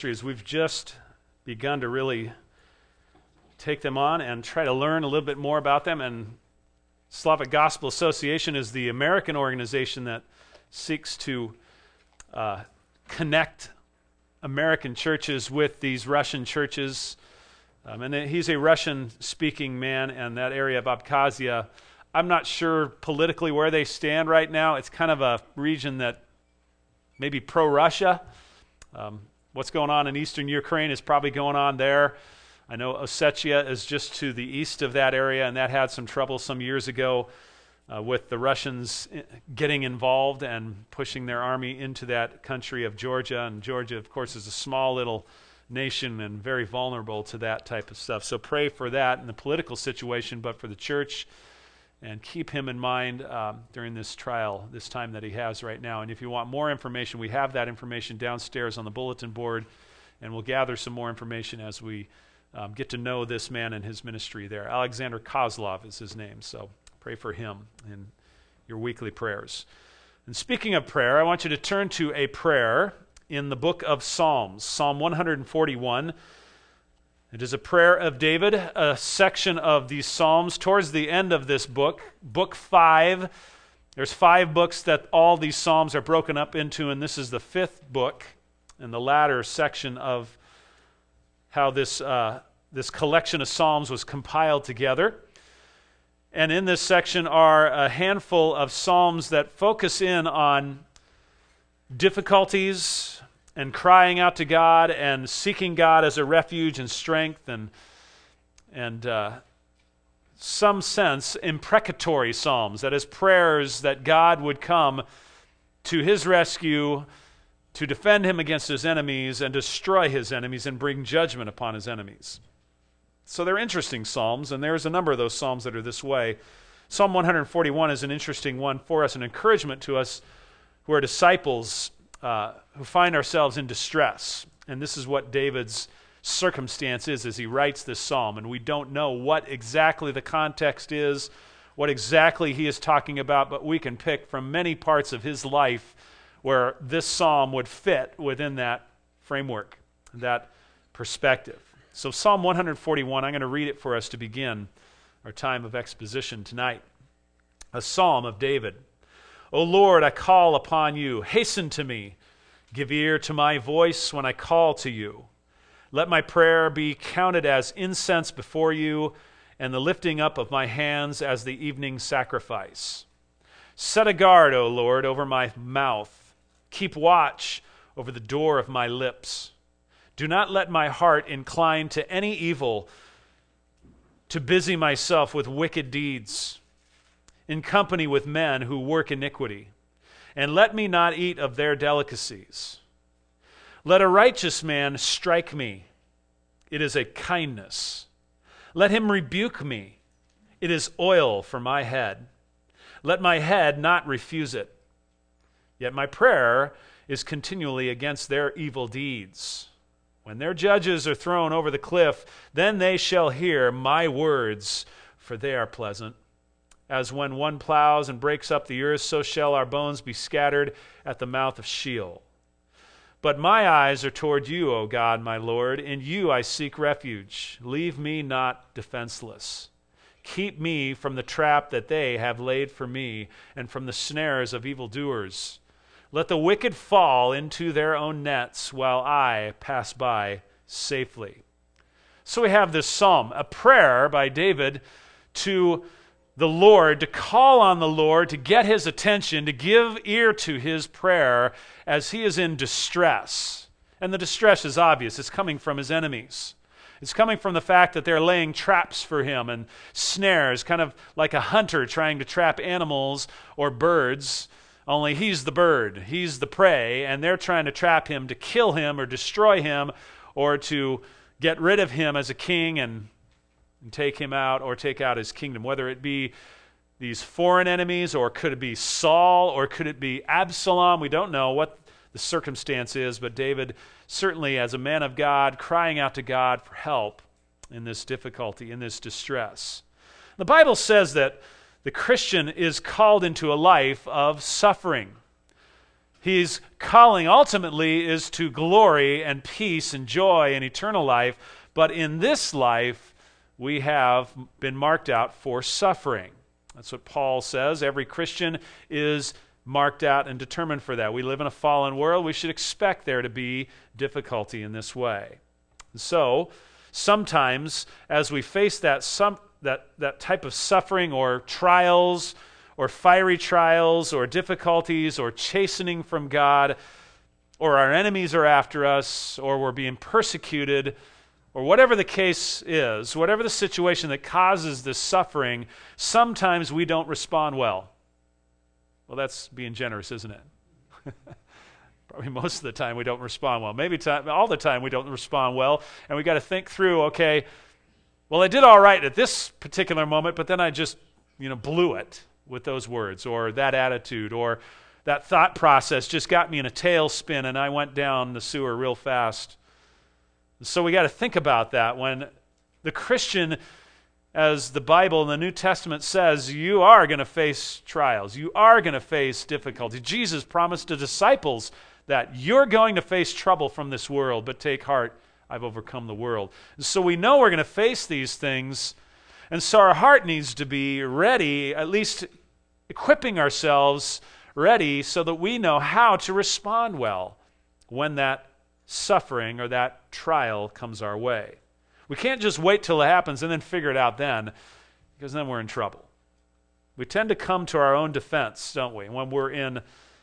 As we've just begun to really take them on and try to learn a little bit more about them. And Slavic Gospel Association is the American organization that seeks to connect American churches with these Russian churches. And he's a Russian-speaking man, and that area of Abkhazia, I'm not sure politically where they stand right now. It's kind of a region that maybe pro-Russia. What's going on in eastern Ukraine is probably going on there. I know Ossetia is just to the east of that area, and that had some trouble some years ago with the Russians getting involved and pushing their army into that country of Georgia. And Georgia, of course, is a small little nation and very vulnerable to that type of stuff. So pray for that in the political situation, but for the church, and keep him in mind during this trial, this time that he has right now. And if you want more information, we have that information downstairs on the bulletin board, and we'll gather some more information as we get to know this man and his ministry there. Alexander Kozlov is his name, so pray for him in your weekly prayers. And speaking of prayer, I want you to turn to a prayer in the book of Psalms, Psalm 141. It is a prayer of David, a section of these Psalms towards the end of this book, book 5. There's 5 books that all these Psalms are broken up into, and this is the 5th book and the latter section of how this collection of Psalms was compiled together. And in this section are a handful of Psalms that focus in on difficulties and crying out to God and seeking God as a refuge and strength, and some sense imprecatory psalms, that is, prayers that God would come to his rescue to defend him against his enemies and destroy his enemies and bring judgment upon his enemies. So they're interesting psalms, and there's a number of those psalms that are this way. Psalm 141 is an interesting one for us, an encouragement to us who are disciples who find ourselves in distress. And this is what David's circumstance is as he writes this psalm. And we don't know what exactly the context is, what exactly he is talking about, but we can pick from many parts of his life where this psalm would fit within that framework, that perspective. So Psalm 141, I'm going to read it for us to begin our time of exposition tonight. A psalm of David. O Lord, I call upon you. Hasten to me. Give ear to my voice when I call to you. Let my prayer be counted as incense before you, and the lifting up of my hands as the evening sacrifice. Set a guard, O Lord, over my mouth. Keep watch over the door of my lips. Do not let my heart incline to any evil, to busy myself with wicked deeds, in company with men who work iniquity, and let me not eat of their delicacies. Let a righteous man strike me. It is a kindness. Let him rebuke me. It is oil for my head. Let my head not refuse it. Yet my prayer is continually against their evil deeds. When their judges are thrown over the cliff, then they shall hear my words, for they are pleasant. As when one plows and breaks up the earth, so shall our bones be scattered at the mouth of Sheol. But my eyes are toward you, O God, my Lord. In you I seek refuge. Leave me not defenseless. Keep me from the trap that they have laid for me, and from the snares of evildoers. Let the wicked fall into their own nets, while I pass by safely. So we have this psalm, a prayer by David to the Lord, to call on the Lord, to get his attention, to give ear to his prayer as he is in distress. And the distress is obvious. It's coming from his enemies. It's coming from the fact that they're laying traps for him and snares, kind of like a hunter trying to trap animals or birds, only he's the bird, he's the prey, and they're trying to trap him to kill him or destroy him or to get rid of him as a king and take him out or take out his kingdom, whether it be these foreign enemies, or could it be Saul, or could it be Absalom? We don't know what the circumstance is, but David certainly, as a man of God, crying out to God for help in this difficulty, in this distress. The Bible says that the Christian is called into a life of suffering. His calling ultimately is to glory and peace and joy and eternal life, but in this life we have been marked out for suffering. That's what Paul says. Every Christian is marked out and determined for that. We live in a fallen world. We should expect there to be difficulty in this way. So, sometimes as we face that type of suffering or trials or fiery trials or difficulties or chastening from God, or our enemies are after us, or we're being persecuted, or whatever the case is, whatever the situation that causes this suffering, sometimes we don't respond well. Well, that's being generous, isn't it? Probably most of the time we don't respond well. Maybe all the time we don't respond well, and we got to think through, okay, well, I did all right at this particular moment, but then I just, blew it with those words, or that attitude, or that thought process just got me in a tailspin and I went down the sewer real fast. So we got to think about that when the Christian, as the Bible and the New Testament says, you are going to face trials. You are going to face difficulty. Jesus promised the disciples that you're going to face trouble from this world, but take heart, I've overcome the world. And so we know we're going to face these things, and so our heart needs to be ready, at least equipping ourselves ready so that we know how to respond well when that suffering or that trial comes our way. We can't just wait till it happens and then figure it out then, because then we're in trouble. We tend to come to our own defense, don't we, when we're in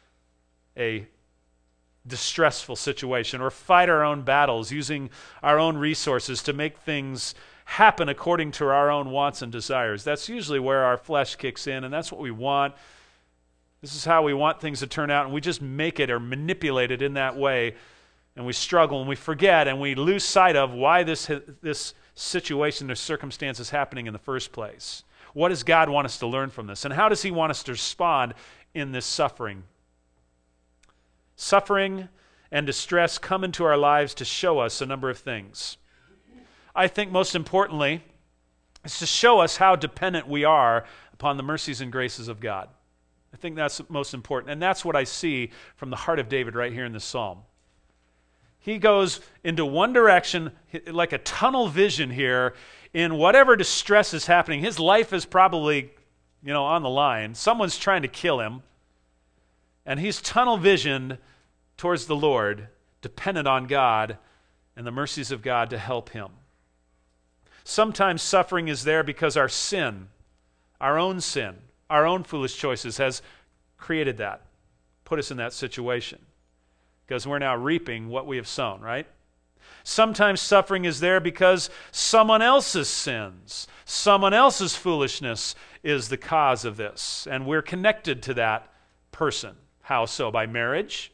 a distressful situation, or fight our own battles using our own resources to make things happen according to our own wants and desires. That's usually where our flesh kicks in, and that's what we want. This is how we want things to turn out, and we just make it or manipulate it in that way, and we struggle, and we forget, and we lose sight of why this situation, this circumstance is happening in the first place. What does God want us to learn from this, and how does He want us to respond in this suffering? Suffering and distress come into our lives to show us a number of things. I think most importantly, it's to show us how dependent we are upon the mercies and graces of God. I think that's most important, and that's what I see from the heart of David right here in this psalm. He goes into one direction, like a tunnel vision here, in whatever distress is happening. His life is probably, on the line. Someone's trying to kill him, and he's tunnel visioned towards the Lord, dependent on God and the mercies of God to help him. Sometimes suffering is there because our sin, our own foolish choices has created that, put us in that situation, because we're now reaping what we have sown, right? Sometimes suffering is there because someone else's sins, someone else's foolishness is the cause of this, and we're connected to that person. How so? By marriage,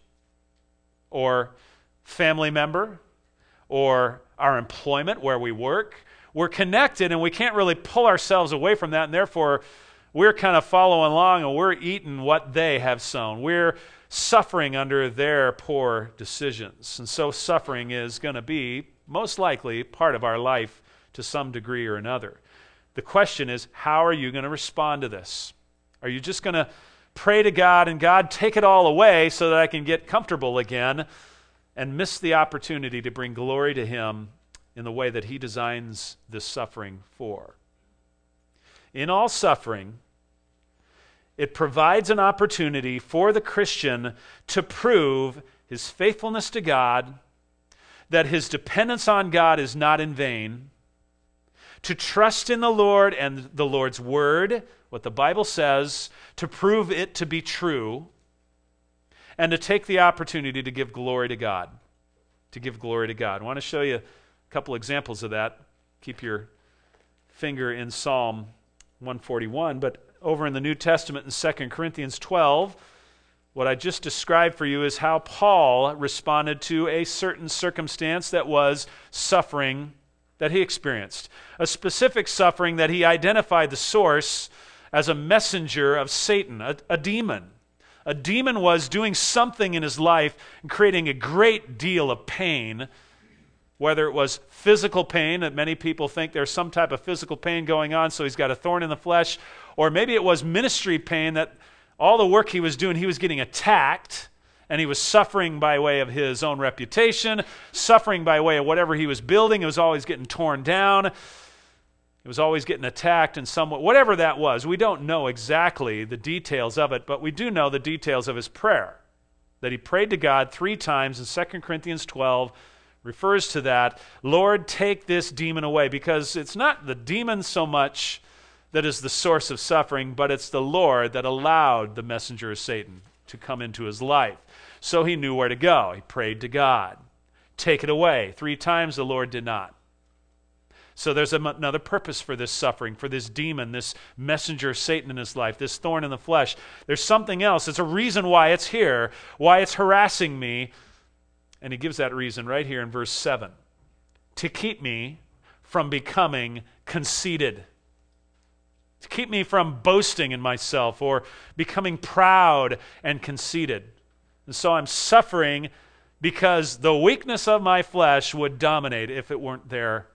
or family member, or our employment where we work. We're connected, and we can't really pull ourselves away from that, and therefore we're kind of following along, and we're eating what they have sown. We're suffering under their poor decisions. And so suffering is going to be, most likely, part of our life to some degree or another. The question is, how are you going to respond to this? Are you just going to pray to God and God, take it all away so that I can get comfortable again, and miss the opportunity to bring glory to Him in the way that He designs this suffering for? In all suffering, it provides an opportunity for the Christian to prove his faithfulness to God, that his dependence on God is not in vain, to trust in the Lord and the Lord's Word, what the Bible says, to prove it to be true, and to take the opportunity to give glory to God. To give glory to God. I want to show you a couple examples of that. Keep your finger in Psalm 141, but over in the New Testament in 2 Corinthians 12, what I just described for you is how Paul responded to a certain circumstance that was suffering that he experienced. A specific suffering that he identified the source as a messenger of Satan, a demon. A demon was doing something in his life and creating a great deal of pain, whether it was physical pain, that many people think there's some type of physical pain going on, so he's got a thorn in the flesh, or maybe it was ministry pain, that all the work he was doing, he was getting attacked, And he was suffering by way of his own reputation, suffering by way of whatever he was building. It was always getting torn down. It was always getting attacked in some way. Whatever that was, we don't know exactly the details of it, but we do know the details of his prayer. That he prayed to God 3 times in 2 Corinthians 12 refers to that. Lord, take this demon away. Because it's not the demon so much that is the source of suffering, but it's the Lord that allowed the messenger of Satan to come into his life. So he knew where to go. He prayed to God. Take it away. 3 times the Lord did not. So there's another purpose for this suffering, for this demon, this messenger of Satan in his life, this thorn in the flesh. There's something else. It's a reason why it's here, why it's harassing me. And he gives that reason right here in verse 7. To keep me from becoming conceited. To keep me from boasting in myself or becoming proud and conceited. And so I'm suffering because the weakness of my flesh would dominate. If it weren't there,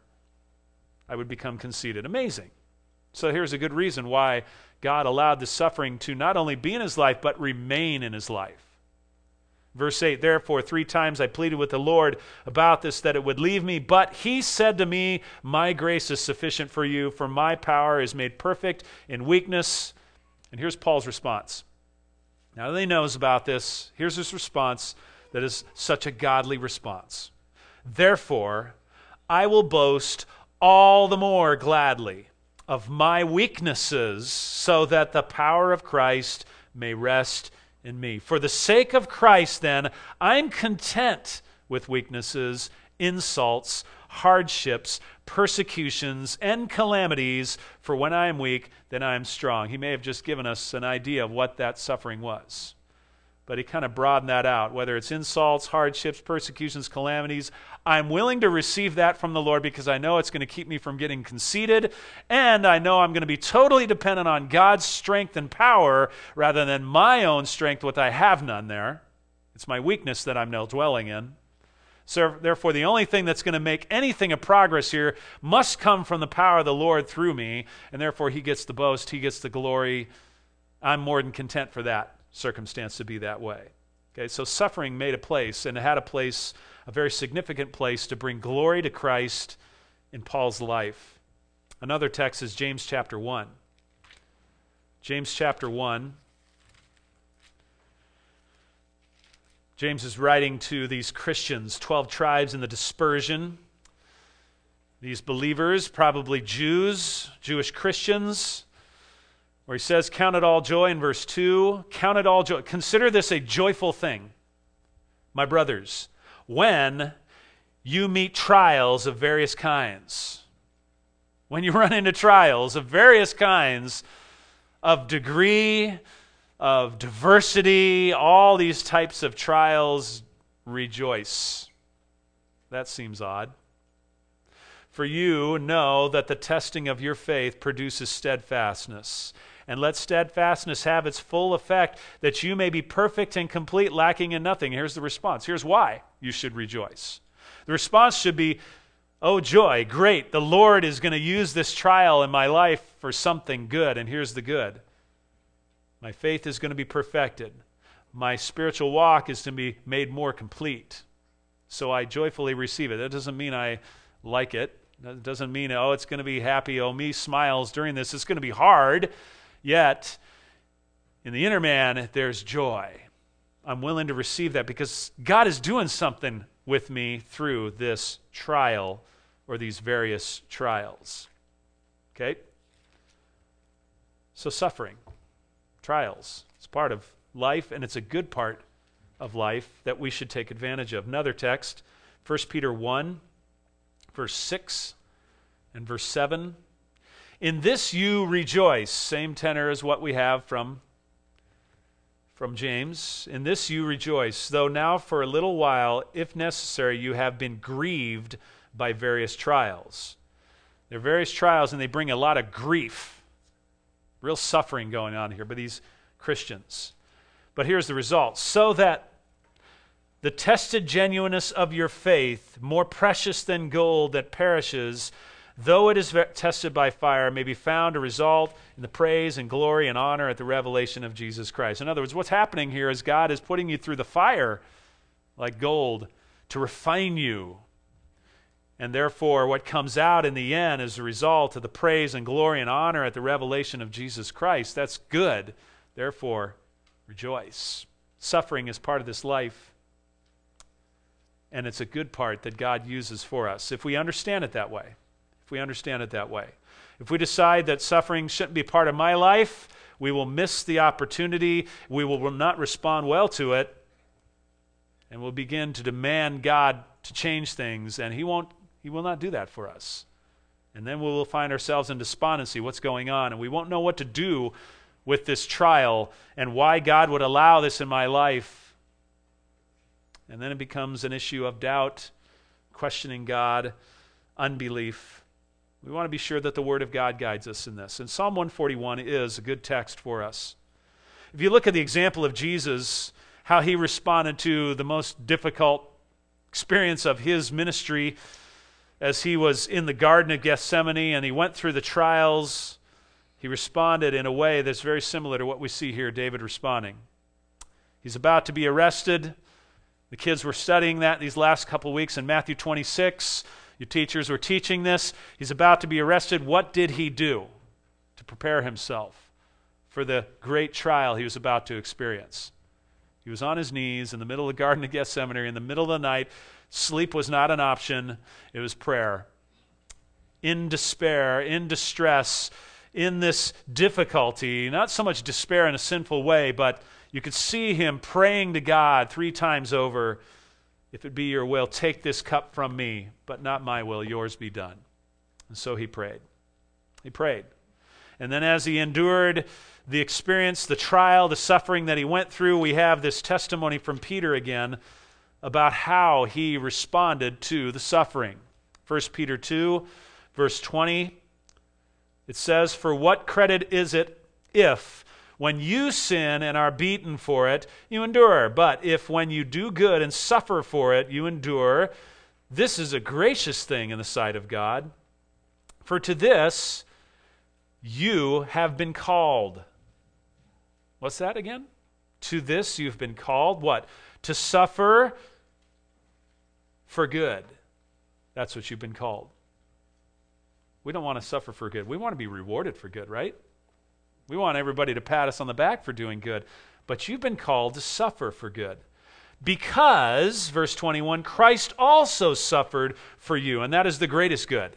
I would become conceited. Amazing. So here's a good reason why God allowed the suffering to not only be in his life, but remain in his life. Verse 8, therefore 3 times I pleaded with the Lord about this, that it would leave me. But he said to me, my grace is sufficient for you, for my power is made perfect in weakness. And here's Paul's response. Now that he knows about this, here's his response that is such a godly response. Therefore, I will boast all the more gladly of my weaknesses, so that the power of Christ may rest in me. For the sake of Christ, then, I'm content with weaknesses, insults, hardships, persecutions, and calamities, for when I am weak, then I am strong. He may have just given us an idea of what that suffering was. But he kind of broadened that out. Whether it's insults, hardships, persecutions, calamities, I'm willing to receive that from the Lord because I know it's going to keep me from getting conceited, and I know I'm going to be totally dependent on God's strength and power rather than my own strength, what I have none there. It's my weakness that I'm now dwelling in. So therefore, the only thing that's going to make anything a progress here must come from the power of the Lord through me, and therefore he gets the boast, he gets the glory. I'm more than content for that circumstance to be that way. Okay, so suffering made a place, and it had a place, a very significant place, to bring glory to Christ in Paul's life. Another text is James chapter 1. James chapter 1. James is writing to these Christians, 12 tribes in the dispersion. These believers, probably Jews, Jewish Christians, where he says, count it all joy in verse 2. Count it all joy. Consider this a joyful thing, my brothers, when you meet trials of various kinds. When you run into trials of various kinds, of degree, of diversity, all these types of trials, rejoice. That seems odd. For you know that the testing of your faith produces steadfastness. And let steadfastness have its full effect, that you may be perfect and complete, lacking in nothing. Here's the response. Here's why you should rejoice. The response should be, oh joy, great, the Lord is going to use this trial in my life for something good, and here's the good. My faith is going to be perfected. My spiritual walk is to be made more complete. So I joyfully receive it. That doesn't mean I like it. That doesn't mean, oh, it's going to be happy, oh, me smiles during this. It's going to be hard. Yet, in the inner man, there's joy. I'm willing to receive that because God is doing something with me through this trial or these various trials. Okay? So suffering, trials, it's part of life, and it's a good part of life that we should take advantage of. Another text, 1 Peter 1, verse 6 and verse 7. In this you rejoice. Same tenor as what we have from James. In this you rejoice, though now for a little while, if necessary, you have been grieved by various trials. There are various trials, and they bring a lot of grief, real suffering going on here by these Christians. But here's the result. So that the tested genuineness of your faith, more precious than gold that perishes, though it is tested by fire, may be found to result in the praise and glory and honor at the revelation of Jesus Christ. In other words, what's happening here is God is putting you through the fire like gold to refine you. And therefore, what comes out in the end is a result of the praise and glory and honor at the revelation of Jesus Christ. That's good. Therefore, rejoice. Suffering is part of this life, and it's a good part that God uses for us if we understand it that way. If we understand it that way. If we decide that suffering shouldn't be part of my life, we will miss the opportunity, we will not respond well to it, and we'll begin to demand God to change things, and He will not do that for us. And then we will find ourselves in despondency, what's going on, and we won't know what to do with this trial and why God would allow this in my life. And then it becomes an issue of doubt, questioning God, unbelief. We want to be sure that the Word of God guides us in this. And Psalm 141 is a good text for us. If you look at the example of Jesus, how He responded to the most difficult experience of His ministry as He was in the Garden of Gethsemane and He went through the trials, He responded in a way that's very similar to what we see here, David responding. He's about to be arrested. The kids were studying that these last couple weeks in Matthew 26. Your teachers were teaching this. He's about to be arrested. What did he do to prepare himself for the great trial he was about to experience? He was on his knees in the middle of the Garden of Gethsemane in the middle of the night. Sleep was not an option. It was prayer. In despair, in distress, in this difficulty, not so much despair in a sinful way, but you could see him praying to God 3 times over, if it be your will, take this cup from me, but not my will, yours be done. And so he prayed. He prayed. And then as he endured the experience, the trial, the suffering that he went through, we have this testimony from Peter again about how he responded to the suffering. 1 Peter 2, verse 20, it says, "For what credit is it if, when you sin and are beaten for it, you endure? But if when you do good and suffer for it, you endure, this is a gracious thing in the sight of God. For to this you have been called." What's that again? To this you've been called. What? To suffer for good. That's what you've been called. We don't want to suffer for good. We want to be rewarded for good, right? We want everybody to pat us on the back for doing good. But you've been called to suffer for good. Because, verse 21, Christ also suffered for you, and that is the greatest good,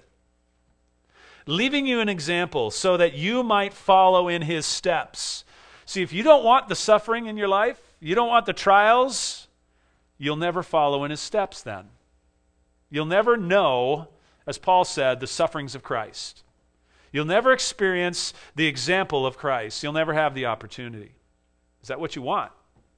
leaving you an example so that you might follow in his steps. See, if you don't want the suffering in your life, you don't want the trials, you'll never follow in his steps then. You'll never know, as Paul said, the sufferings of Christ. You'll never experience the example of Christ. You'll never have the opportunity. Is that what you want?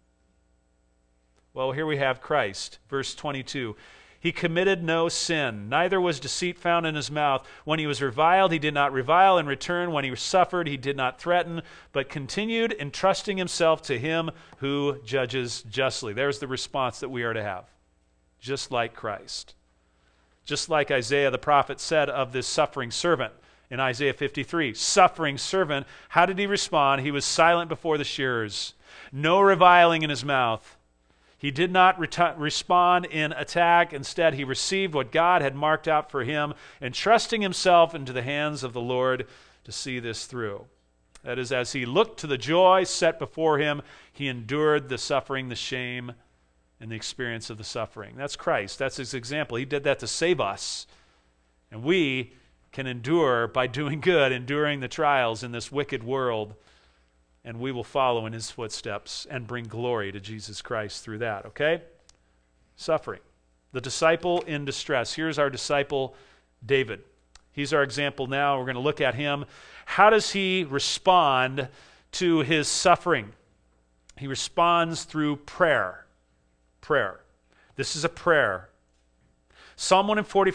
Well, here we have Christ. Verse 22. He committed no sin, neither was deceit found in his mouth. When he was reviled, he did not revile in return. When he suffered, he did not threaten, but continued entrusting himself to him who judges justly. There's the response that we are to have. Just like Christ. Just like Isaiah the prophet said of this suffering servant. In Isaiah 53, suffering servant, how did he respond? He was silent before the shearers. No reviling in his mouth. He did not respond in attack. Instead, he received what God had marked out for him, entrusting himself into the hands of the Lord to see this through. That is, as he looked to the joy set before him, he endured the suffering, the shame, and the experience of the suffering. That's Christ. That's his example. He did that to save us. And we can endure by doing good, enduring the trials in this wicked world, and we will follow in his footsteps and bring glory to Jesus Christ through that, okay? Suffering. The disciple in distress. Here's our disciple, David. He's our example now. We're going to look at him. How does he respond to his suffering? He responds through prayer. Prayer. This is a prayer. Psalm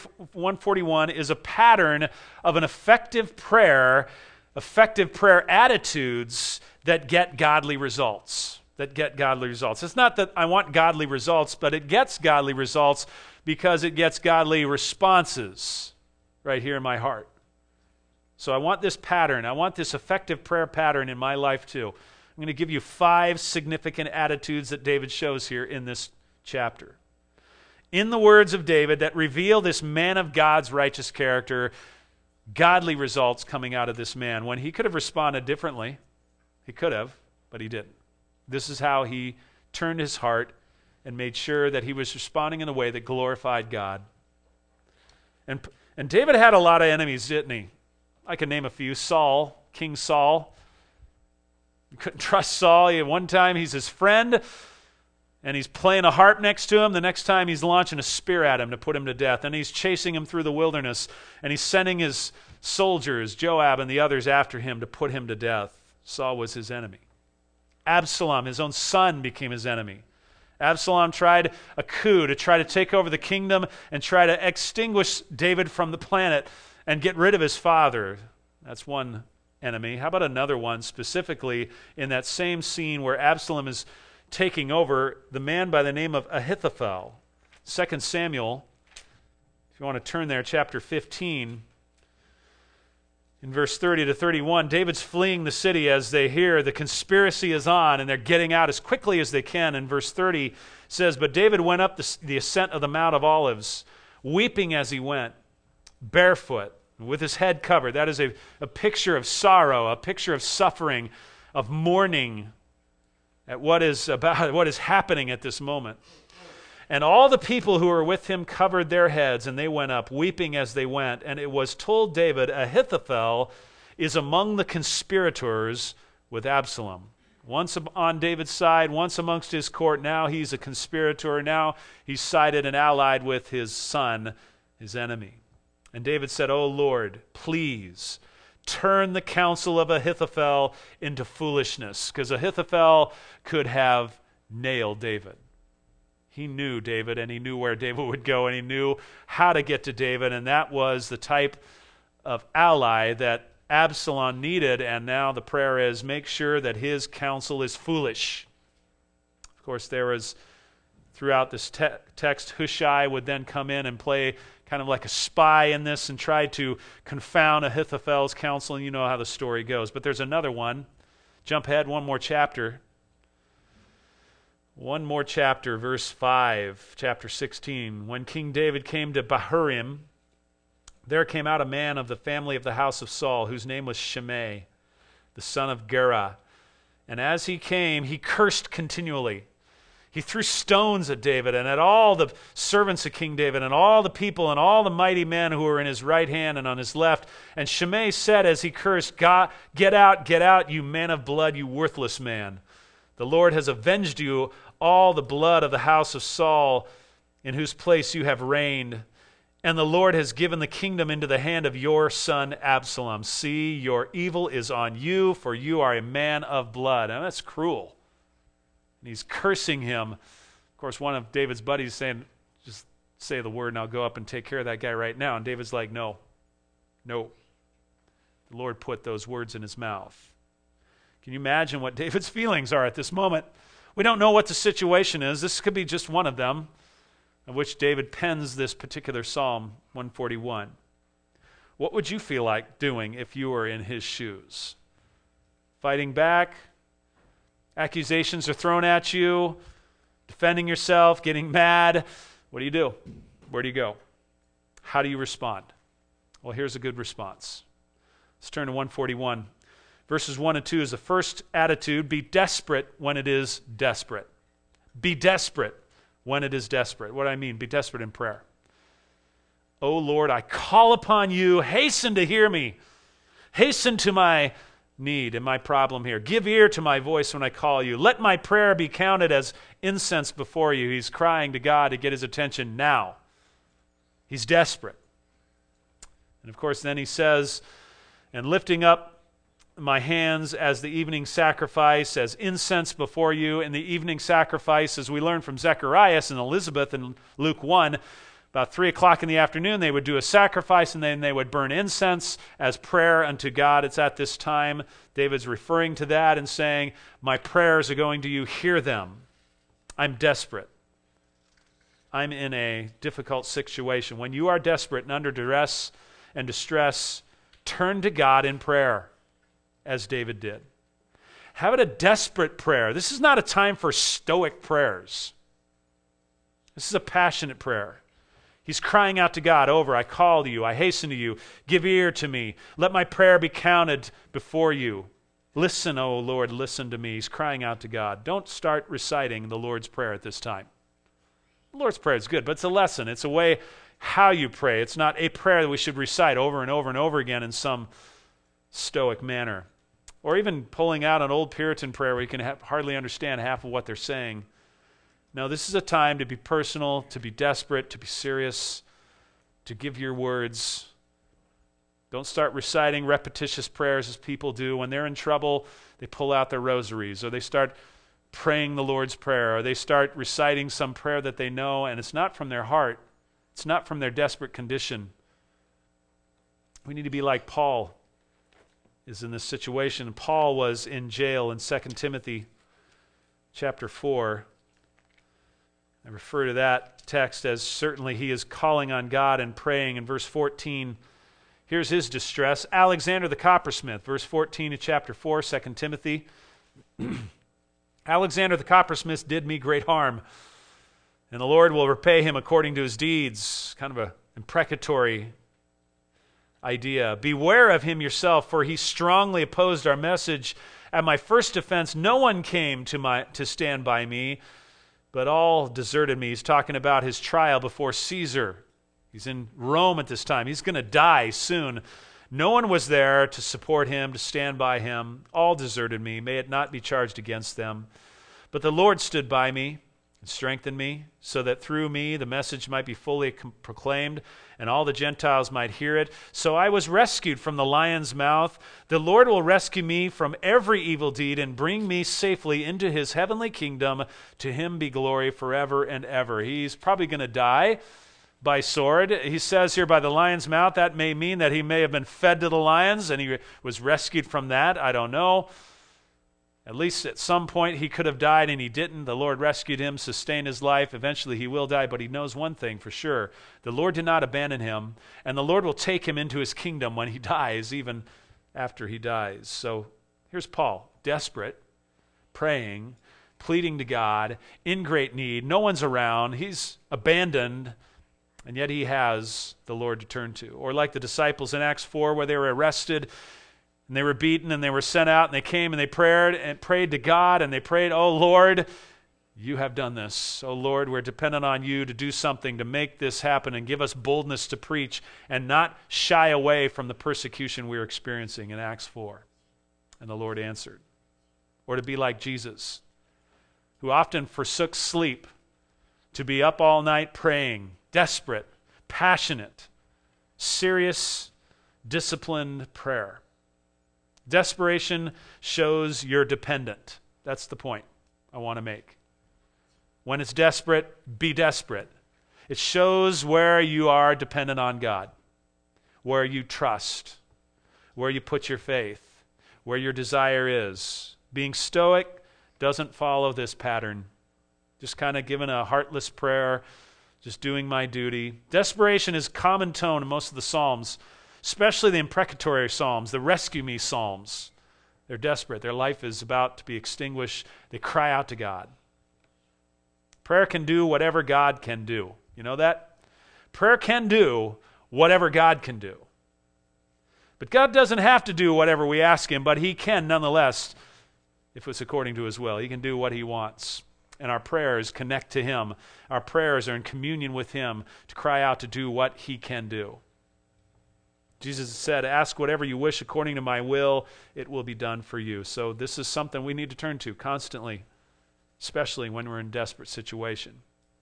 141 is a pattern of an effective prayer attitudes that get godly results. It's not that I want godly results, but it gets godly results because it gets godly responses. right here in my heart. So I want this pattern. I want this effective prayer pattern in my life too. I'm going to give you 5 significant attitudes that David shows here in this chapter. In the words of David that reveal this man of God's righteous character, godly results coming out of this man. When he could have responded differently, he could have, but he didn't. This is how he turned his heart and made sure that he was responding in a way that glorified God. And David had a lot of enemies, didn't he? I can name a few. Saul, King Saul. You couldn't trust Saul. One time he's his friend, and he's playing a harp next to him. The next time he's launching a spear at him to put him to death. And he's chasing him through the wilderness, and he's sending his soldiers, Joab and the others, after him to put him to death. Saul was his enemy. Absalom, his own son, became his enemy. Absalom tried a coup to try to take over the kingdom and try to extinguish David from the planet and get rid of his father. That's one enemy. How about another one, specifically in that same scene where Absalom is taking over, the man by the name of Ahithophel. 2 Samuel, if you want to turn there, chapter 15, in verse 30 to 31, David's fleeing the city as they hear the conspiracy is on, and they're getting out as quickly as they can. And verse 30 says, "But David went up the ascent of the Mount of Olives, weeping as he went, barefoot, with his head covered." That is a picture of sorrow, a picture of suffering, of mourning at what is happening at this moment. "And all the people who were with him covered their heads, and they went up, weeping as they went. And it was told David, Ahithophel is among the conspirators with Absalom." Once on David's side, once amongst his court, now he's a conspirator. Now he's sided and allied with his son, his enemy. And David said, "O Lord, please turn the counsel of Ahithophel into foolishness," because Ahithophel could have nailed David. He knew David, and he knew where David would go, and he knew how to get to David, and that was the type of ally that Absalom needed. And now the prayer is, make sure that his counsel is foolish. Of course, there was, throughout this text, Hushai would then come in and play kind of like a spy in this and try to confound Ahithophel's counsel, and you know how the story goes. But there's another one. Jump ahead one more chapter. One more chapter, verse 5, chapter 16. "When King David came to Bahurim, there came out a man of the family of the house of Saul, whose name was Shimei, the son of Gera. And as he came, he cursed continually. He threw stones at David and at all the servants of King David and all the people and all the mighty men who were in his right hand and on his left. And Shimei said as he cursed, get out, you man of blood, you worthless man. The Lord has avenged you all the blood of the house of Saul, in whose place you have reigned. And the Lord has given the kingdom into the hand of your son Absalom. See, your evil is on you, for you are a man of blood." And that's cruel. And he's cursing him. Of course, one of David's buddies is saying, "Just say the word and I'll go up and take care of that guy right now." And David's like, no. The Lord put those words in his mouth. Can you imagine what David's feelings are at this moment? We don't know what the situation is. This could be just one of them, of which David pens this particular Psalm 141. What would you feel like doing if you were in his shoes? Fighting back? Accusations are thrown at you? Defending yourself? Getting mad? What do? Where do you go? How do you respond? Well, here's a good response. Let's turn to 141. Verses 1 and 2 is the first attitude. Be desperate when it is desperate. Be desperate when it is desperate. What do I mean? Be desperate in prayer. "O Lord, I call upon you. Hasten to hear me. Hasten to my need and my problem here. Give ear to my voice when I call you. Let my prayer be counted as incense before you." He's crying to God to get his attention now. He's desperate. And of course, then he says, "And lifting up my hands as the evening sacrifice, as incense before you." In the evening sacrifice, as we learn from Zacharias and Elizabeth in Luke 1, about 3 o'clock in the afternoon, they would do a sacrifice and then they would burn incense as prayer unto God. It's at this time David's referring to that and saying, "My prayers are going to you, hear them. I'm desperate. I'm in a difficult situation." When you are desperate and under duress and distress, turn to God in prayer, as David did. Have it a desperate prayer. This is not a time for stoic prayers. This is a passionate prayer. He's crying out to God over, I call to you, I hasten to you, give ear to me. Let my prayer be counted before you. Listen, O Lord, listen to me. He's crying out to God. Don't start reciting the Lord's Prayer at this time. The Lord's Prayer is good, but it's a lesson. It's a way how you pray. It's not a prayer that we should recite over and over and over again in some stoic manner. Or even pulling out an old Puritan prayer where you can hardly understand half of what they're saying. No, this is a time to be personal, to be desperate, to be serious, to give your words. Don't start reciting repetitious prayers as people do. When they're in trouble, they pull out their rosaries, or they start praying the Lord's Prayer, or they start reciting some prayer that they know, and it's not from their heart. It's not from their desperate condition. We need to be like Paul is in this situation. Paul was in jail in 2 Timothy chapter 4. I refer to that text as certainly he is calling on God and praying. In verse 14, here's his distress. Alexander the coppersmith, verse 14 of chapter 4, 2 Timothy. Alexander the coppersmith did me great harm, and the Lord will repay him according to his deeds. Kind of an imprecatory idea. Beware of him yourself, for he strongly opposed our message. At my first offense, no one came to stand by me, but all deserted me. He's talking about his trial before Caesar. He's in Rome at this time. He's going to die soon. No one was there to support him, to stand by him. All deserted me. May it not be charged against them. But the Lord stood by me and strengthened me, so that through me the message might be fully proclaimed, and all the Gentiles might hear it. So I was rescued from the lion's mouth. The Lord will rescue me from every evil deed and bring me safely into his heavenly kingdom. To him be glory forever and ever. He's probably going to die by sword. He says here by the lion's mouth. That may mean that he may have been fed to the lions and he was rescued from that. I don't know. At least at some point he could have died and he didn't. The Lord rescued him, sustained his life. Eventually he will die, but he knows one thing for sure. The Lord did not abandon him, and the Lord will take him into his kingdom when he dies, even after he dies. So here's Paul, desperate, praying, pleading to God, in great need. No one's around. He's abandoned, and yet he has the Lord to turn to. Or like the disciples in Acts 4 where they were arrested, and they were beaten, and they were sent out, and they came, and they prayed to God, and they prayed, oh, Lord, you have done this. Oh, Lord, we're dependent on you to do something to make this happen and give us boldness to preach and not shy away from the persecution we're experiencing in Acts 4. And the Lord answered. Or to be like Jesus, who often forsook sleep to be up all night praying, desperate, passionate, serious, disciplined prayer. Desperation shows you're dependent. That's the point I want to make. When it's desperate, be desperate. It shows where you are dependent on God, where you trust, where you put your faith, where your desire is. Being stoic doesn't follow this pattern. Just kind of giving a heartless prayer, just doing my duty. Desperation is common tone in most of the Psalms, especially the imprecatory Psalms, the rescue me Psalms. They're desperate. Their life is about to be extinguished. They cry out to God. Prayer can do whatever God can do. You know that? Prayer can do whatever God can do. But God doesn't have to do whatever we ask him, but he can nonetheless, if it's according to his will. He can do what he wants. And our prayers connect to him. Our prayers are in communion with him to cry out to do what he can do. Jesus said, ask whatever you wish according to my will, it will be done for you. So this is something we need to turn to constantly, especially when we're in a desperate situation.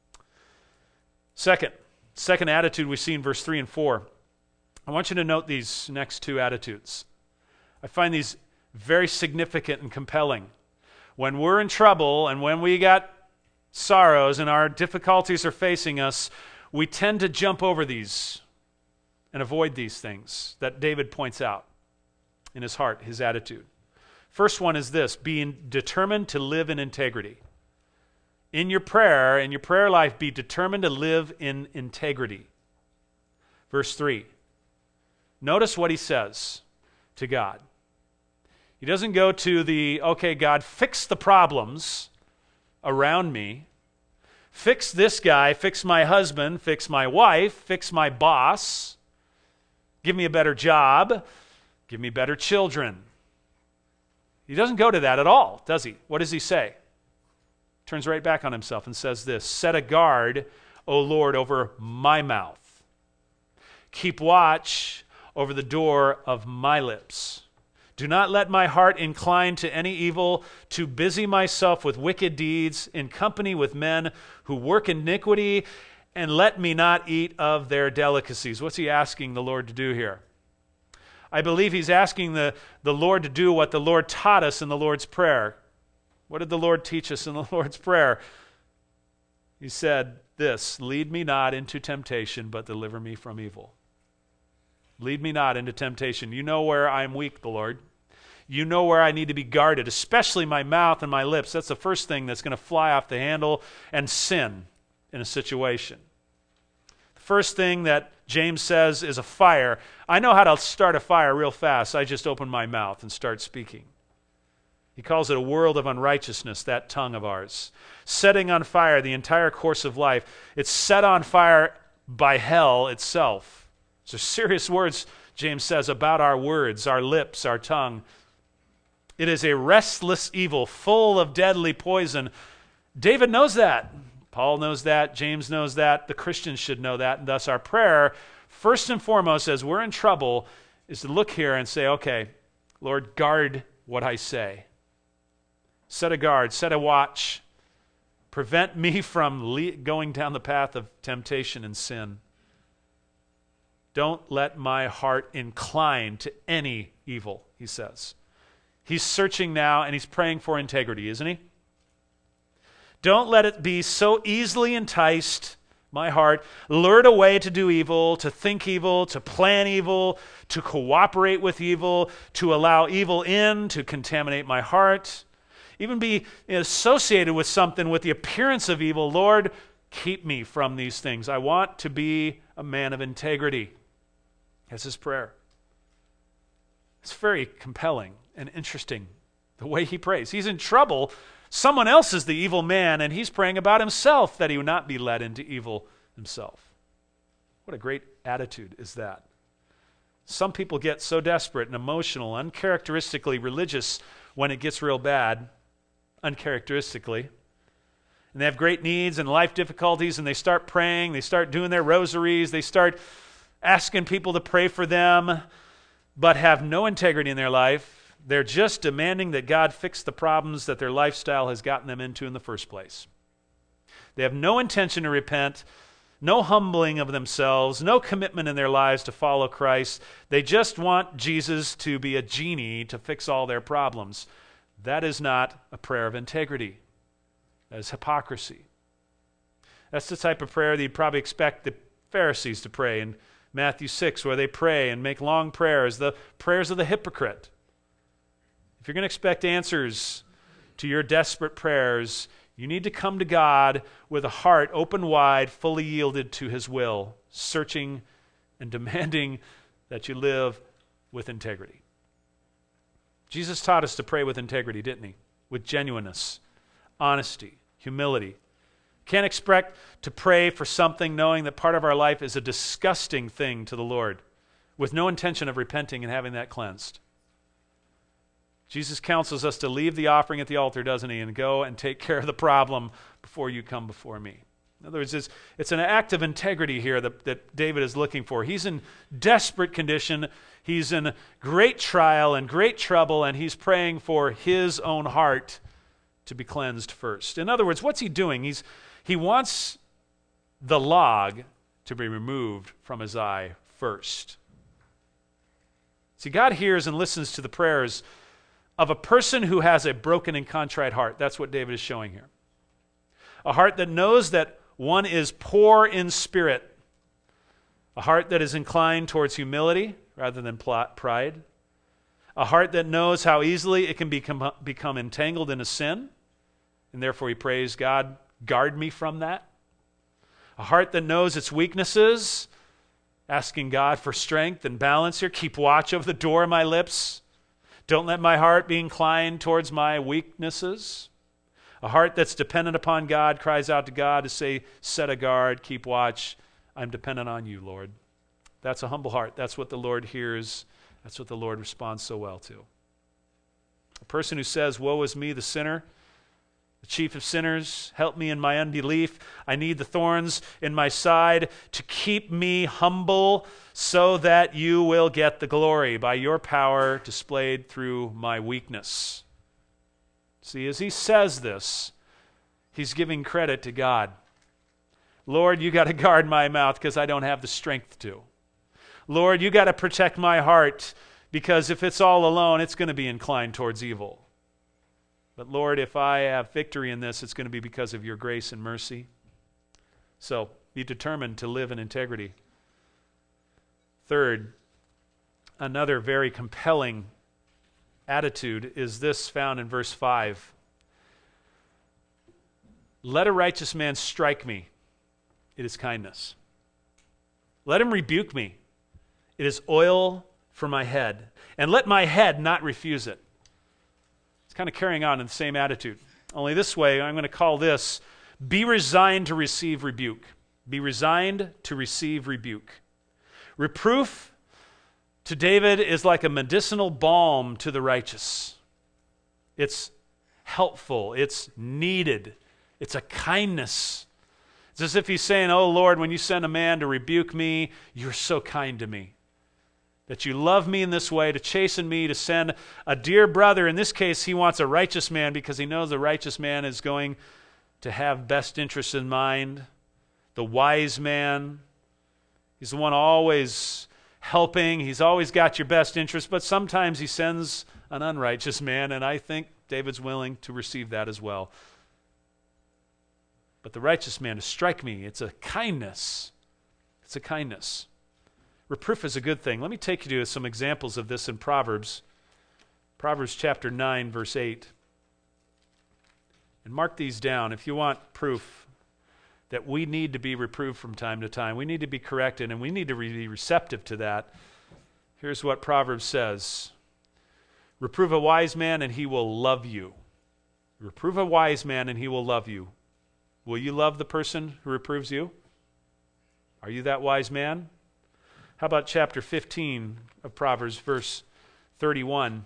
Second attitude we see in verse 3 and 4. I want you to note these next two attitudes. I find these very significant and compelling. When we're in trouble and when we got sorrows and our difficulties are facing us, we tend to jump over these and avoid these things that David points out in his heart, his attitude. First one is this: being determined to live in integrity. In your prayer life, be determined to live in integrity. Verse 3, Notice what he says to God. He doesn't go to the, okay, God, fix the problems around me. Fix this guy, fix my husband, fix my wife, fix my boss. Give me a better job. Give me better children. He doesn't go to that at all, does he? What does he say? Turns right back on himself and says this, set a guard, O Lord, over my mouth. Keep watch over the door of my lips. Do not let my heart incline to any evil, to busy myself with wicked deeds, in company with men who work iniquity, and let me not eat of their delicacies. What's he asking the Lord to do here? I believe he's asking the Lord to do what the Lord taught us in the Lord's Prayer. What did the Lord teach us in the Lord's Prayer? He said this, lead me not into temptation, but deliver me from evil. Lead me not into temptation. You know where I'm weak, the Lord. You know where I need to be guarded, especially my mouth and my lips. That's the first thing that's going to fly off the handle and sin in a situation. The first thing that James says is a fire. I know how to start a fire real fast. I just open my mouth and start speaking. He calls it a world of unrighteousness, that tongue of ours. Setting on fire the entire course of life. It's set on fire by hell itself. These are serious words, James says, about our words, our lips, our tongue. It is a restless evil, full of deadly poison. David knows that. Paul knows that. James knows that. The Christians should know that. And thus our prayer, first and foremost, as we're in trouble, is to look here and say, okay, Lord, guard what I say. Set a guard, set a watch. Prevent me from going down the path of temptation and sin. Don't let my heart incline to any evil, he says. He's searching now and he's praying for integrity, isn't he? Don't let it be so easily enticed, my heart, lured away to do evil, to think evil, to plan evil, to cooperate with evil, to allow evil in, to contaminate my heart, even be associated with something with the appearance of evil. Lord, keep me from these things. I want to be a man of integrity. That's his prayer. It's very compelling and interesting, the way he prays. He's in trouble. Someone else is the evil man, and he's praying about himself, that he would not be led into evil himself. What a great attitude is that. Some people get so desperate and emotional, uncharacteristically religious when it gets real bad, uncharacteristically. And they have great needs and life difficulties, and they start praying, they start doing their rosaries, they start asking people to pray for them, but have no integrity in their life. They're just demanding that God fix the problems that their lifestyle has gotten them into in the first place. They have no intention to repent, no humbling of themselves, no commitment in their lives to follow Christ. They just want Jesus to be a genie to fix all their problems. That is not a prayer of integrity. That is hypocrisy. That's the type of prayer that you'd probably expect the Pharisees to pray in Matthew 6, where they pray and make long prayers, the prayers of the hypocrite. If you're going to expect answers to your desperate prayers, you need to come to God with a heart open wide, fully yielded to his will, searching and demanding that you live with integrity. Jesus taught us to pray with integrity, didn't he? With genuineness, honesty, humility. Can't expect to pray for something knowing that part of our life is a disgusting thing to the Lord, with no intention of repenting and having that cleansed. Jesus counsels us to leave the offering at the altar, doesn't he, and go and take care of the problem before you come before me. In other words, it's an act of integrity here that David is looking for. He's in desperate condition. He's in great trial and great trouble, and he's praying for his own heart to be cleansed first. In other words, what's he doing? He wants the log to be removed from his eye first. See, God hears and listens to the prayers of a person who has a broken and contrite heart. That's what David is showing here. A heart that knows that one is poor in spirit. A heart that is inclined towards humility rather than pride. A heart that knows how easily it can become entangled in a sin, and therefore he prays, God, guard me from that. A heart that knows its weaknesses Asking God for strength and balance here. Keep watch over the door of my lips. Don't let my heart be inclined towards my weaknesses. A heart that's dependent upon God cries out to God to say, set a guard, keep watch. I'm dependent on you, Lord. That's a humble heart. That's what the Lord hears. That's what the Lord responds so well to. A person who says, woe is me, the sinner, the chief of sinners, help me in my unbelief. I need the thorns in my side to keep me humble so that you will get the glory by your power displayed through my weakness. See, as he says this, he's giving credit to God. Lord, you got to guard my mouth because I don't have the strength to. Lord, you got to protect my heart because if it's all alone, it's going to be inclined towards evil. But Lord, if I have victory in this, it's going to be because of your grace and mercy. So be determined to live in integrity. Third, another very compelling attitude is this found in verse 5. Let a righteous man strike me. It is kindness. Let him rebuke me. It is oil for my head. And let my head not refuse it. It's kind of carrying on in the same attitude. Only this way, I'm going to call this, be resigned to receive rebuke. Be resigned to receive rebuke. Reproof to David is like a medicinal balm to the righteous. It's helpful. It's needed. It's a kindness. It's as if he's saying, oh Lord, when you send a man to rebuke me, you're so kind to me. That you love me in this way, to chasten me, to send a dear brother. In this case, he wants a righteous man because he knows the righteous man is going to have best interests in mind. The wise man, he's the one always helping. He's always got your best interest, but sometimes he sends an unrighteous man, and I think David's willing to receive that as well. But the righteous man to strike me, it's a kindness. It's a kindness. Reproof is a good thing. Let me take you to some examples of this in Proverbs. Proverbs chapter 9, verse 8. And mark these down if you want proof that we need to be reproved from time to time. We need to be corrected, and we need to be receptive to that. Here's what Proverbs says. Reprove a wise man, and he will love you. Reprove a wise man, and he will love you. Will you love the person who reproves you? Are you that wise man? How about chapter 15 of Proverbs, verse 31,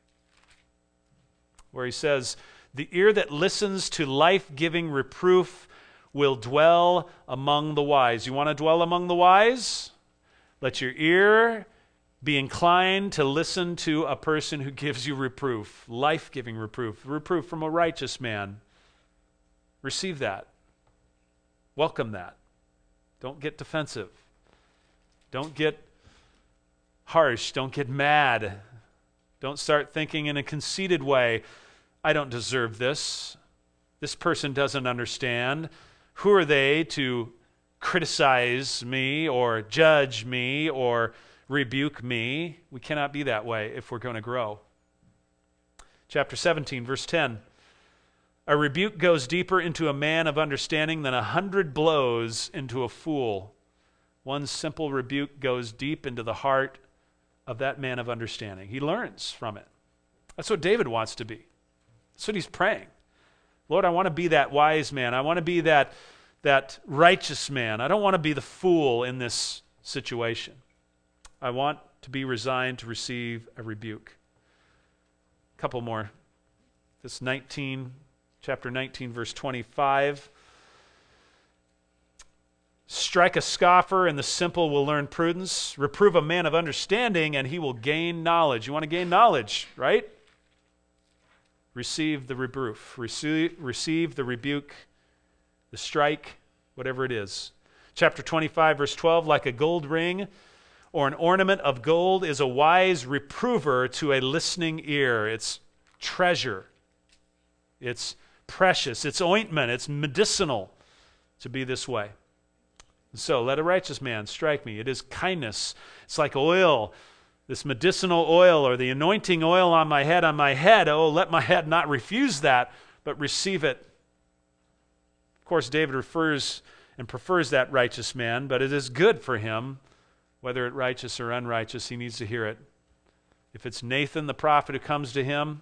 where he says, the ear that listens to life-giving reproof will dwell among the wise. You want to dwell among the wise? Let your ear be inclined to listen to a person who gives you reproof, life-giving reproof, reproof from a righteous man. Receive that. Welcome that. Don't get defensive. Don't get harsh. Don't get mad. Don't start thinking in a conceited way, I don't deserve this. This person doesn't understand. Who are they to criticize me or judge me or rebuke me? We cannot be that way if we're going to grow. Chapter 17, verse 10. A rebuke goes deeper into a man of understanding than 100 blows into a fool. One simple rebuke goes deep into the heart of that man of understanding. He learns from it. That's what David wants to be. That's what he's praying. Lord, I want to be that wise man. I want to be that righteous man. I don't want to be the fool in this situation. I want to be resigned to receive a rebuke. A couple more. This chapter 19, verse 25. Strike a scoffer, and the simple will learn prudence. Reprove a man of understanding, and he will gain knowledge. You want to gain knowledge, right? Receive the reproof. Receive the rebuke, the strike, whatever it is. Chapter 25, verse 12, like a gold ring or an ornament of gold is a wise reprover to a listening ear. It's treasure. It's precious. It's ointment. It's medicinal to be this way. So let a righteous man strike me. It is kindness. It's like oil, this medicinal oil or the anointing oil on my head. Oh, let my head not refuse that, but receive it. Of course, David refers and prefers that righteous man, but it is good for him whether it righteous or unrighteous, he needs to hear it. If it's Nathan the prophet who comes to him,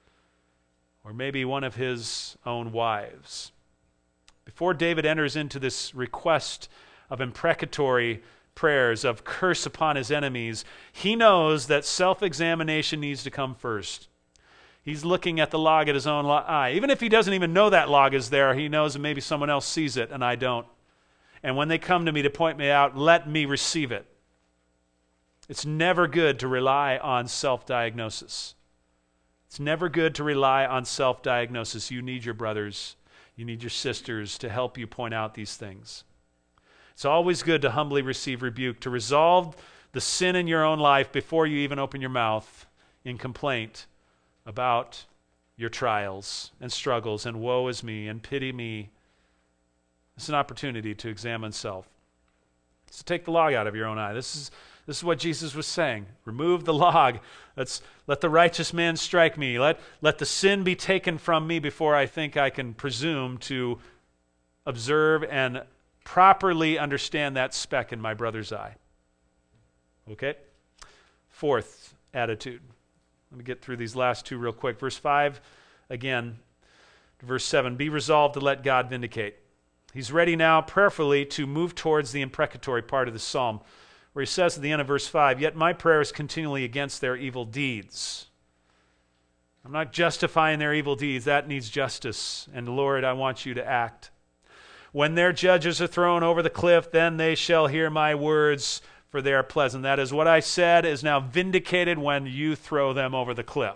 or maybe one of his own wives. Before David enters into this request of imprecatory prayers, of curse upon his enemies, he knows that self-examination needs to come first. He's looking at the log at his own eye. Even if he doesn't even know that log is there, he knows that maybe someone else sees it and I don't. And when they come to me to point me out, let me receive it. It's never good to rely on self-diagnosis. It's never good to rely on self-diagnosis. You need your brothers, you need your sisters to help you point out these things. It's always good to humbly receive rebuke, to resolve the sin in your own life before you even open your mouth in complaint about your trials and struggles and woe is me and pity me. It's an opportunity to examine self. So take the log out of your own eye. This is what Jesus was saying. Remove the log. Let the righteous man strike me. Let the sin be taken from me before I think I can presume to observe and properly understand that speck in my brother's eye. Okay? Fourth attitude. Let me get through these last two real quick. Verse 5, again, verse 7. Be resolved to let God vindicate. He's ready now prayerfully to move towards the imprecatory part of the psalm, where he says at the end of verse 5, yet my prayer is continually against their evil deeds. I'm not justifying their evil deeds. That needs justice. And Lord, I want you to act. When their judges are thrown over the cliff, then they shall hear my words, for they are pleasant. That is, what I said is now vindicated when you throw them over the cliff.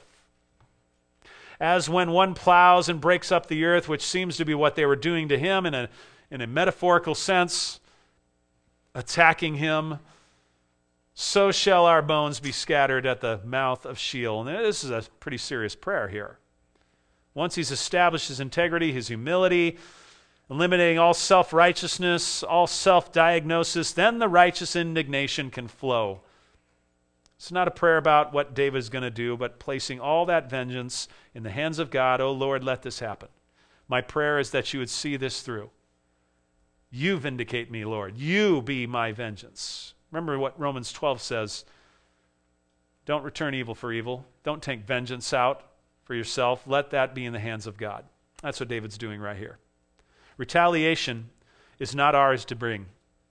As when one plows and breaks up the earth, which seems to be what they were doing to him in a metaphorical sense, attacking him, so shall our bones be scattered at the mouth of Sheol. And this is a pretty serious prayer here. Once he's established his integrity, his humility, eliminating all self-righteousness, all self-diagnosis, then the righteous indignation can flow. It's not a prayer about what David's going to do, but placing all that vengeance in the hands of God. Oh Lord, let this happen. My prayer is that you would see this through. You vindicate me, Lord. You be my vengeance. Remember what Romans 12 says. Don't return evil for evil. Don't take vengeance out for yourself. Let that be in the hands of God. That's what David's doing right here. Retaliation is not ours to bring.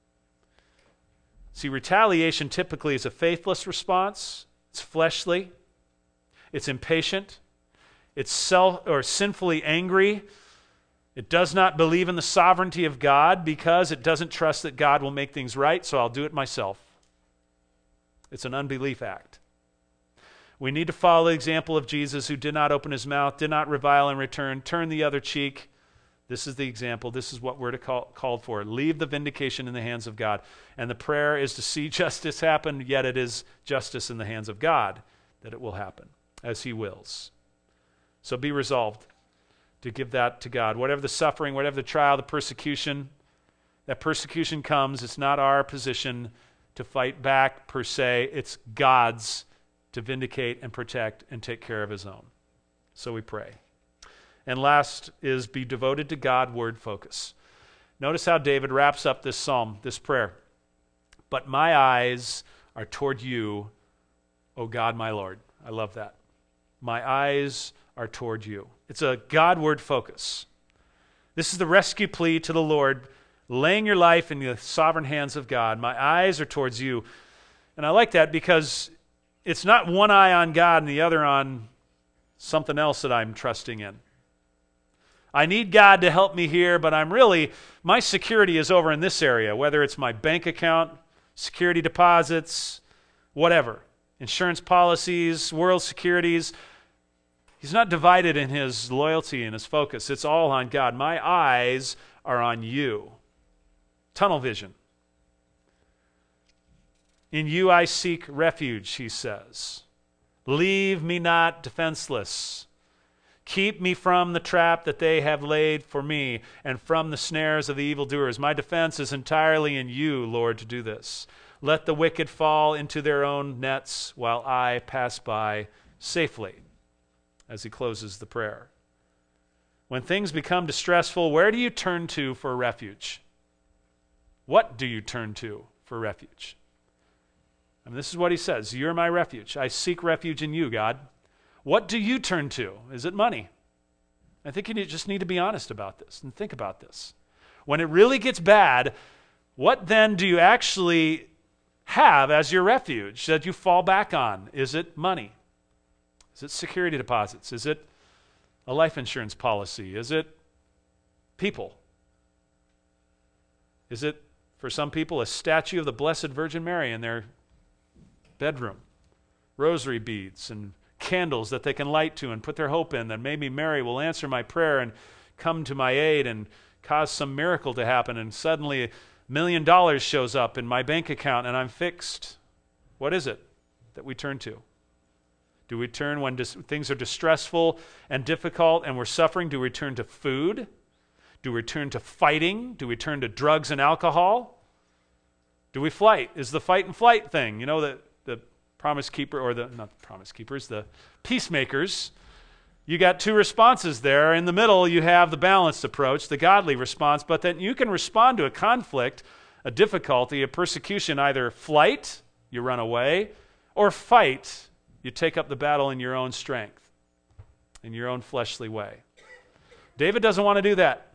See, retaliation typically is a faithless response. It's fleshly. It's impatient. It's sinfully angry. It does not believe in the sovereignty of God because it doesn't trust that God will make things right, so I'll do it myself. It's an unbelief act. We need to follow the example of Jesus, who did not open his mouth, did not revile in return, turn the other cheek. This is the example. This is what we're called for. Leave the vindication in the hands of God. And the prayer is to see justice happen, yet it is justice in the hands of God that it will happen, as he wills. So be resolved to give that to God. Whatever the suffering, whatever the trial, the persecution, that persecution comes. It's not our position to fight back per se. It's God's to vindicate and protect and take care of his own. So we pray. And last is be devoted to God, word focus. Notice how David wraps up this psalm, this prayer. But my eyes are toward you, O God, my Lord. I love that. My eyes are toward you. It's a God-word focus. This is the rescue plea to the Lord, laying your life in the sovereign hands of God. My eyes are towards you. And I like that because it's not one eye on God and the other on something else that I'm trusting in. I need God to help me here, but my security is over in this area, whether it's my bank account, security deposits, whatever, insurance policies, world securities. He's not divided in his loyalty and his focus. It's all on God. My eyes are on you. Tunnel vision. In you I seek refuge, he says. Leave me not defenseless. Keep me from the trap that they have laid for me and from the snares of the evildoers. My defense is entirely in you, Lord, to do this. Let the wicked fall into their own nets while I pass by safely, as he closes the prayer. When things become distressful, where do you turn to for refuge? What do you turn to for refuge? I mean, this is what he says. You're my refuge. I seek refuge in you, God. What do you turn to? Is it money? I think you just need to be honest about this and think about this. When it really gets bad, what then do you actually have as your refuge that you fall back on? Is it money? Is it security deposits? Is it a life insurance policy? Is it people? Is it, for some people, a statue of the Blessed Virgin Mary in their bedroom? Rosary beads and candles that they can light to and put their hope in that maybe Mary will answer my prayer and come to my aid and cause some miracle to happen, and suddenly $1 million shows up in my bank account and I'm fixed. What is it that we turn to? Do we turn when things are distressful and difficult and we're suffering? Do we turn to food? Do we turn to fighting? Do we turn to drugs and alcohol? Do we fight? Is the fight and flight thing, you know, the promise keeper, or not the promise keepers, the peacemakers. You got two responses there. In the middle, you have the balanced approach, the godly response, but then you can respond to a conflict, a difficulty, a persecution, either flight, you run away, or fight, you take up the battle in your own strength, in your own fleshly way. David doesn't want to do that.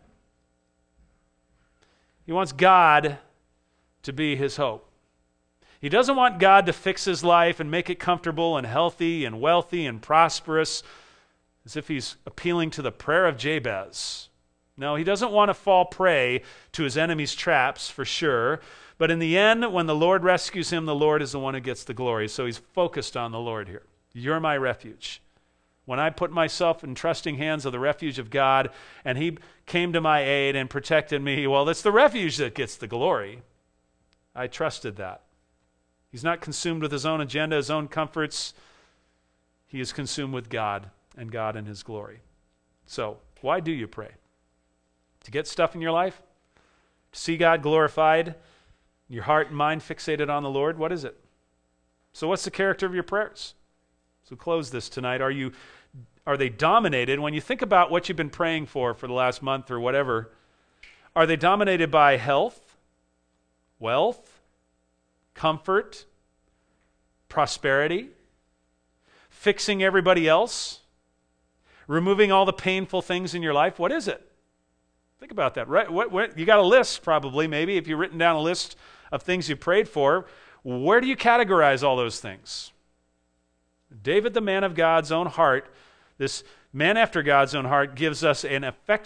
He wants God to be his hope. He doesn't want God to fix his life and make it comfortable and healthy and wealthy and prosperous, as if he's appealing to the prayer of Jabez. No, he doesn't want to fall prey to his enemy's traps, for sure. But in the end, when the Lord rescues him, the Lord is the one who gets the glory. So he's focused on the Lord here. You're my refuge. When I put myself in trusting hands of the refuge of God, and he came to my aid and protected me, well, it's the refuge that gets the glory. I trusted that. He's not consumed with his own agenda, his own comforts. He is consumed with God and God in his glory. So, why do you pray? To get stuff in your life? To see God glorified? Your heart and mind fixated on the Lord? What is it? So what's the character of your prayers? So close this tonight. Are they dominated, when you think about what you've been praying for the last month or whatever, are they dominated by health, wealth, comfort, prosperity, fixing everybody else, removing all the painful things in your life? What is it? Think about that. Right? What, you got a list probably, maybe, if you've written down a list of things you prayed for. Where do you categorize all those things? David, the man of God's own heart, this man after God's own heart, gives us an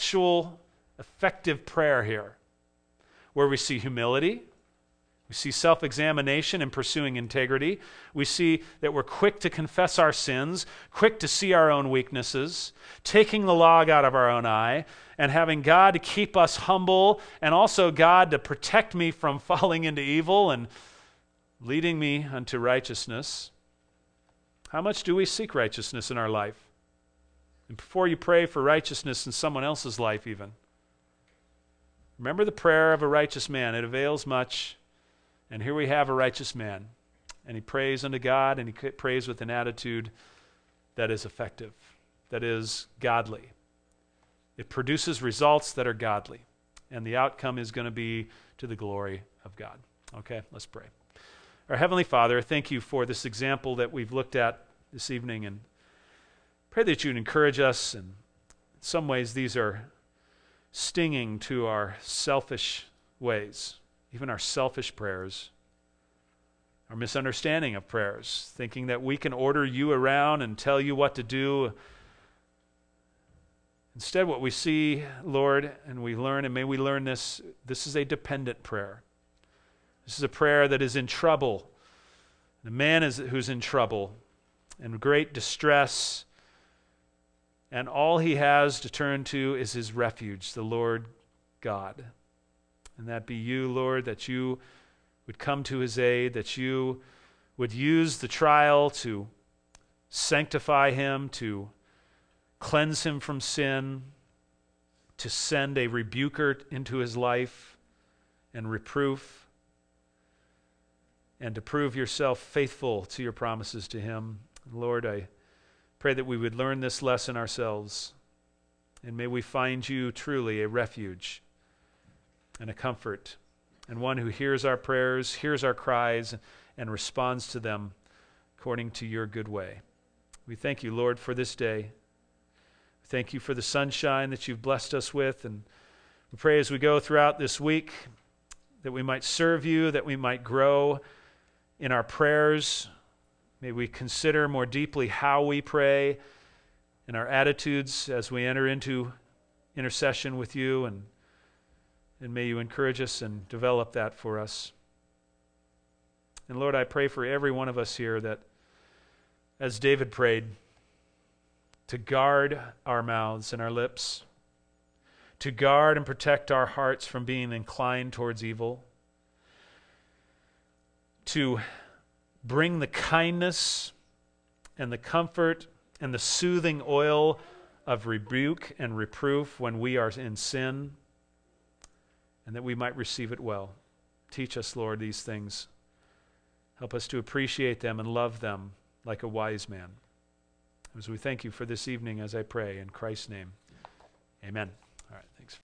effective prayer here, where we see humility, we see self-examination and pursuing integrity. We see that we're quick to confess our sins, quick to see our own weaknesses, taking the log out of our own eye, and having God to keep us humble, and also God to protect me from falling into evil and leading me unto righteousness. How much do we seek righteousness in our life? And before you pray for righteousness in someone else's life even, remember the prayer of a righteous man. It avails much. And here we have a righteous man, and he prays unto God, and he prays with an attitude that is effective, that is godly. It produces results that are godly, and the outcome is going to be to the glory of God. Okay, let's pray. Our Heavenly Father, thank you for this example that we've looked at this evening, and pray that you'd encourage us. And in some ways, these are stinging to our selfish ways, even our selfish prayers, our misunderstanding of prayers, thinking that we can order you around and tell you what to do. Instead, what we see, Lord, and we learn, and may we learn this is a dependent prayer. This is a prayer that is in trouble. The man who's in trouble and great distress, and all he has to turn to is his refuge, the Lord God. And that be you, Lord, that you would come to his aid, that you would use the trial to sanctify him, to cleanse him from sin, to send a rebuker into his life and reproof, and to prove yourself faithful to your promises to him. Lord, I pray that we would learn this lesson ourselves, and may we find you truly a refuge and a comfort, and one who hears our prayers, hears our cries, and responds to them according to your good way. We thank you, Lord, for this day. Thank you for the sunshine that you've blessed us with, and we pray as we go throughout this week that we might serve you, that we might grow in our prayers. May we consider more deeply how we pray and our attitudes as we enter into intercession with you, and may you encourage us and develop that for us. And Lord, I pray for every one of us here that, as David prayed, to guard our mouths and our lips, to guard and protect our hearts from being inclined towards evil, to bring the kindness and the comfort and the soothing oil of rebuke and reproof when we are in sin, and that we might receive it well. Teach us, Lord, these things. Help us to appreciate them and love them like a wise man. As we thank you for this evening, as I pray in Christ's name, amen. All right, thanks.